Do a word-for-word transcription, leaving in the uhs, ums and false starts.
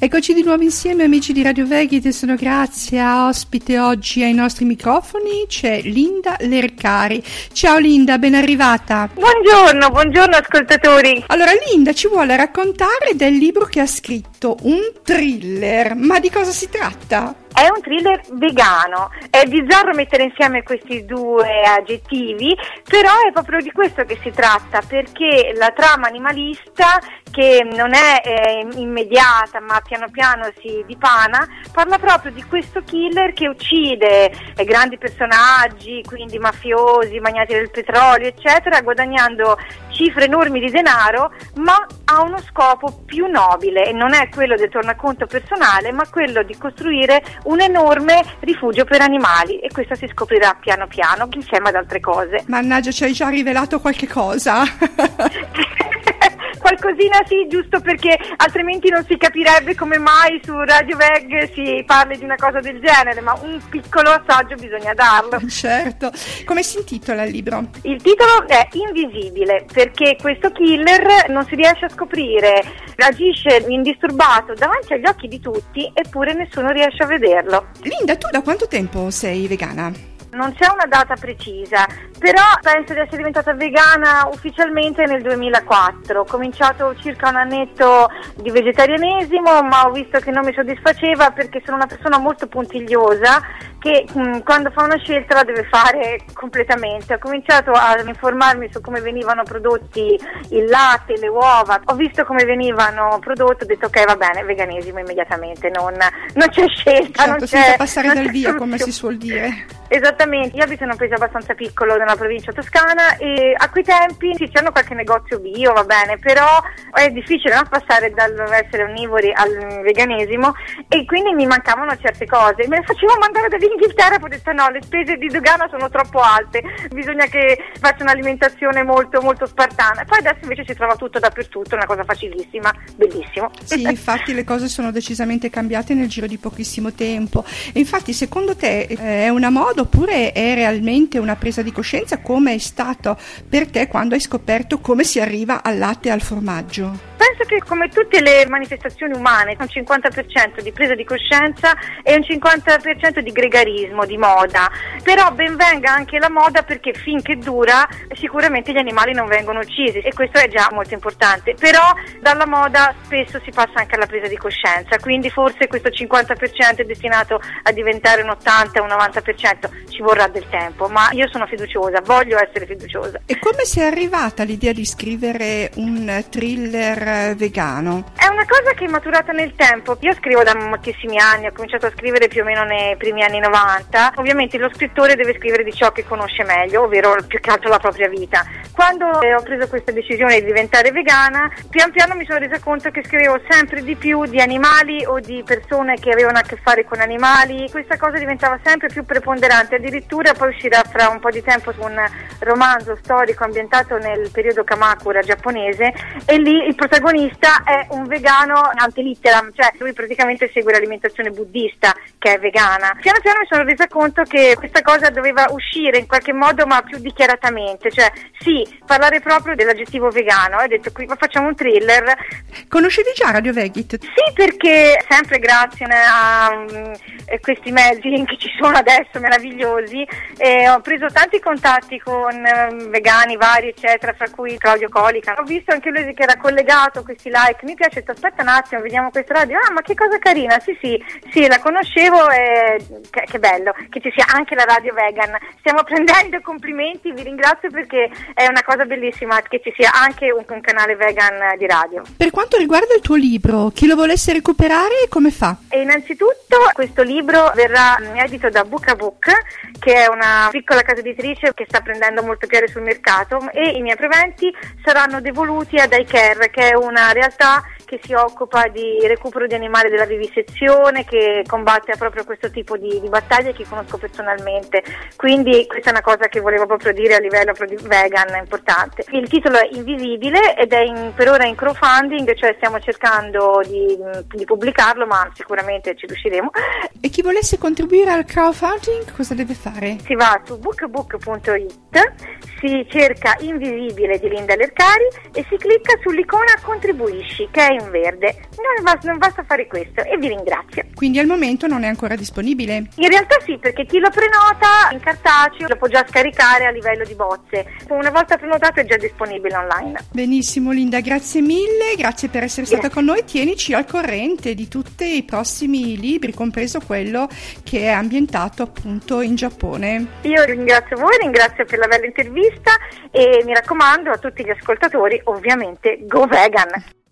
Eccoci di nuovo insieme, amici di Radio Vegas, e sono Grazia. Ospite oggi ai nostri microfoni c'è Linda Lercari. Ciao Linda, ben arrivata. Buongiorno, buongiorno ascoltatori. Allora Linda ci vuole raccontare del libro che ha scritto, un thriller, ma di cosa si tratta? È un thriller vegano, è bizzarro mettere insieme questi due aggettivi, però è proprio di questo che si tratta, perché la trama animalista, che non è eh, immediata ma piano piano si dipana, parla proprio di questo killer che uccide eh, grandi personaggi, quindi mafiosi, magnati del petrolio eccetera, guadagnando cifre enormi di denaro, ma ha uno scopo più nobile, e non è quello del tornaconto personale, ma quello di costruire un enorme rifugio per animali, e questo si scoprirà piano piano insieme ad altre cose. Mannaggia, ci hai già rivelato qualche cosa? Qualcosina sì, giusto perché altrimenti non si capirebbe come mai su Radio Veg si parli di una cosa del genere, ma un piccolo assaggio bisogna darlo. Certo. Come si intitola il libro? Il titolo è Invisibile, perché questo killer non si riesce a scoprire, agisce indisturbato davanti agli occhi di tutti, eppure nessuno riesce a vederlo. Linda, tu da quanto tempo sei vegana? Non c'è una data precisa, però penso di essere diventata vegana ufficialmente nel duemilaquattro. Ho cominciato circa un annetto di vegetarianesimo, ma ho visto che non mi soddisfaceva perché sono una persona molto puntigliosa che mh, quando fa una scelta la deve fare completamente. Ho cominciato a informarmi su come venivano prodotti il latte, le uova, ho visto come venivano prodotti, ho detto ok, va bene, veganesimo immediatamente, non, non c'è scelta. Certo, non senza c'è, passare non dal c'è via, soluzione. come si suol dire. Esattamente, io abito in un paese abbastanza piccolo nella provincia toscana e a quei tempi sì, c'erano qualche negozio bio, va bene, però è difficile no, passare dall'essere onnivori al veganesimo, e quindi mi mancavano certe cose. Me le facevo mandare dall'Inghilterra, poi ho detto no, le spese di dogana sono troppo alte, bisogna che faccia un'alimentazione molto molto spartana. Poi adesso invece si trova tutto dappertutto, una cosa facilissima, bellissimo. Sì, infatti le cose sono decisamente cambiate nel giro di pochissimo tempo. E infatti secondo te eh, è una moda oppure è realmente una presa di coscienza, come è stato per te quando hai scoperto come si arriva al latte e al formaggio? Penso che come tutte le manifestazioni umane, un cinquanta per cento di presa di coscienza e un cinquanta per cento di gregarismo, di moda, però ben venga anche la moda, perché finché dura sicuramente gli animali non vengono uccisi, e questo è già molto importante, però dalla moda spesso si passa anche alla presa di coscienza, quindi forse questo cinquanta per cento è destinato a diventare un ottanta o un novanta per cento, ci vorrà del tempo, ma io sono fiduciosa, voglio essere fiduciosa. E come sei arrivata all'idea di scrivere un thriller vegano? È una cosa che è maturata nel tempo. Io scrivo da moltissimi anni, ho cominciato a scrivere più o meno nei primi anni novanta. Ovviamente lo scrittore deve scrivere di ciò che conosce meglio, ovvero più che altro la propria vita. Quando eh, ho preso questa decisione di diventare vegana, pian piano mi sono resa conto che scrivevo sempre di più di animali o di persone che avevano a che fare con animali. Questa cosa diventava sempre più preponderante, addirittura poi uscirà fra un po' di tempo un romanzo storico ambientato nel periodo Kamakura giapponese, e lì il protagonista è un vegano ante litteram, cioè lui praticamente segue l'alimentazione buddista che è vegana. Piano piano mi sono resa conto che questa cosa doveva uscire in qualche modo, ma più dichiaratamente, cioè sì, parlare proprio dell'aggettivo vegano. Ho detto qui facciamo un thriller. Conoscevi già Radio Vegit? Sì, perché sempre grazie a um, questi mezzi che ci sono adesso meravigliosi, eh, ho preso tanti contatti con um, vegani vari eccetera, fra cui Claudio Colica. Ho visto anche lui che era collegato, questi like, mi piace, aspetta un attimo, vediamo questa radio, ah ma che cosa carina, sì sì, sì la conoscevo, e che, che bello che ci sia anche la radio vegan, stiamo prendendo complimenti, vi ringrazio perché è una cosa bellissima che ci sia anche un, un canale vegan di radio. Per quanto riguarda il tuo libro, chi lo volesse recuperare come fa? E innanzitutto questo libro verrà edito da Book a Book, che è una piccola casa editrice che sta prendendo molto piede sul mercato, e i miei proventi saranno devoluti ad iCare, che è una realtà che si occupa di recupero di animali della vivisezione, che combatte proprio questo tipo di, di battaglie che conosco personalmente, quindi questa è una cosa che volevo proprio dire a livello vegan importante. Il titolo è Invisibile ed è in, per ora in crowdfunding, cioè stiamo cercando di, di pubblicarlo, ma sicuramente ci riusciremo. E chi volesse contribuire al crowdfunding cosa deve fare? Si va su bookbook punto it, si cerca Invisibile di Linda Lercari e si clicca sull'icona contribuisci, che è in verde. Non basta, non basta fare questo e vi ringrazio. Quindi al momento non è ancora disponibile? In realtà sì, perché chi lo prenota in cartaceo lo può già scaricare a livello di bozze. Una volta prenotato è già disponibile online. Benissimo Linda, grazie mille, grazie per essere stata con noi. Tienici al corrente di tutti i prossimi libri, compreso quello che è ambientato appunto in Giappone. Io ringrazio voi, ringrazio per la bella intervista e mi raccomando a tutti gli ascoltatori, ovviamente, go vegan!